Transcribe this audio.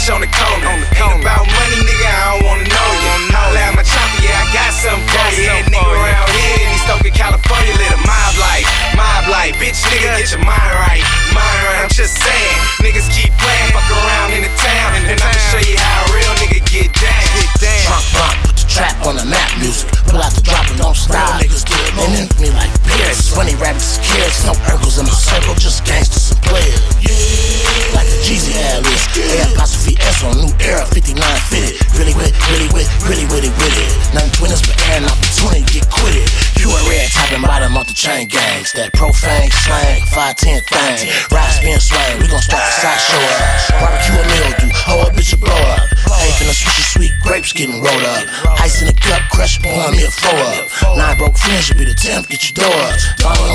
bitch on the corner. Ain't about money, nigga, I don't wanna know you. Holla at my chopper, yeah, I got something for you. Yeah, nigga around here in East Oakland, California, live a mob life. Bitch, nigga, get your mind right. I'm just saying, niggas keep playing, fuck around in the town, and I'ma show you how a real nigga get down. Trunk bump, put the trap on the map music. Pull out the drop and don't stop. Real niggas do it, man, in me like Pierce. Funny rabbits, kids, no Urkels in my circle, just gangsters and players. Yeah, like a Jeezy ad list. A apostrophe S on new era, 59 fitted. Really with it. Nothing twinners but air and opportunity get quitted. You a red top and bottom off the chain gangs. That profane slang, 510 thing. Ride, spin, swing, we gon' start the sideshow up. Barbecue a mildew, hoe a bitch a blow up. Hey, finna switch your sweet grapes getting rolled up. Ice in the cup, crush, pouring me a flow up. 9 broke friends should be the 10th, get your door up.